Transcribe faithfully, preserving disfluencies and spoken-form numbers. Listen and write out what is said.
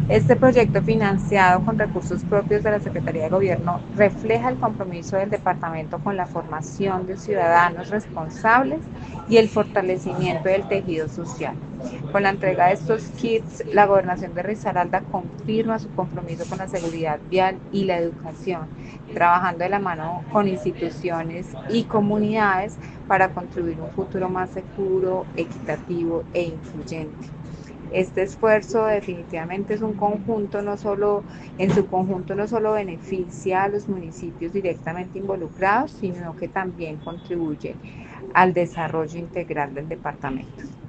Este proyecto, financiado con recursos propios de la Secretaría de Gobierno, refleja el compromiso del departamento con la formación de ciudadanos responsables y el fortalecimiento del tejido social. Con la entrega de estos kits, la Gobernación de Risaralda confirma su compromiso con la seguridad vial y la educación, trabajando de la mano con instituciones y comunidades para construir un futuro más seguro, equitativo e incluyente. Este esfuerzo definitivamente es un conjunto, no solo, en su conjunto no solo beneficia a los municipios directamente involucrados, sino que también contribuye al desarrollo integral del departamento.